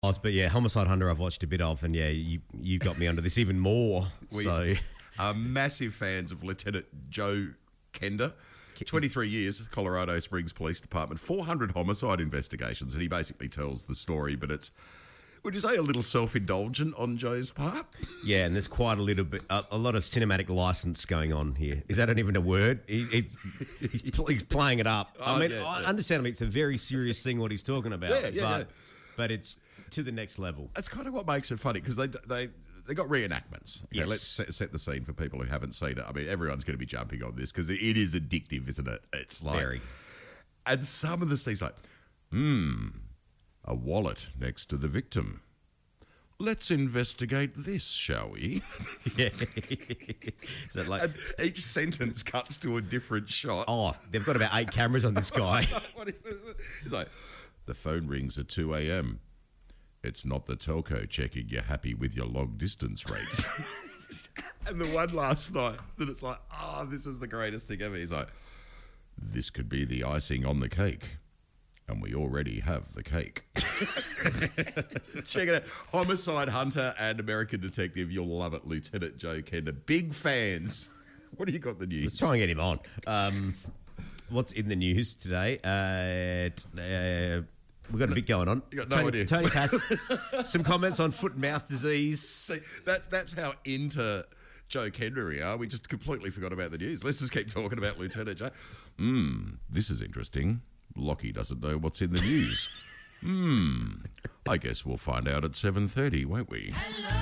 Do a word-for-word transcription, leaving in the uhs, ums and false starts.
Oh, but yeah, Homicide Hunter I've watched a bit of, and yeah, you you got me onto this even more. We so are massive fans of Lieutenant Joe Kender. twenty-three years, Colorado Springs Police Department, four hundred homicide investigations, and he basically tells the story, but it's, would you say, a little self-indulgent on Joe's part? Yeah, and there's quite a little bit, a, a lot of cinematic license going on here. Is that even a word? He, it's, he's, pl- he's playing it up. Oh, I mean, yeah, I yeah. understand. I mean, it's a very serious thing what he's talking about. Yeah, yeah, but, yeah. but it's to the next level. That's kind of what makes it funny, because they they they got reenactments. Okay, Yes. let's set, set the scene for people who haven't seen it. I mean, everyone's going to be jumping on this because it, it is addictive, isn't it? It's like, Very. and some of the scenes like, hmm, a wallet next to the victim. Let's investigate this, shall we? Yeah. Is that like? And each sentence cuts to a different shot. Oh, they've got about eight cameras on this guy. What is this? He's like, the phone rings at two a.m. It's not the telco checking you're happy with your long distance rates. And the one last night that it's like, oh, this is the greatest thing ever. He's like, this could be the icing on the cake. And we already have the cake. Check it out. Homicide Hunter and American Detective. You'll love it. Lieutenant Joe Kender. Big fans. What do you got in the news? Let's try and get him on. Um, what's in the news today? Uh, t- uh, we've got a bit going on. You got no Tony, idea. Tony Pass, some comments on foot and mouth disease. See, that, that's how into Joe Kender we are. We just completely forgot about the news. Let's just keep talking about Lieutenant Joe. Hmm, this is interesting. Lockie doesn't know what's in the news. Hmm, I guess we'll find out at seven thirty, won't we? Hello.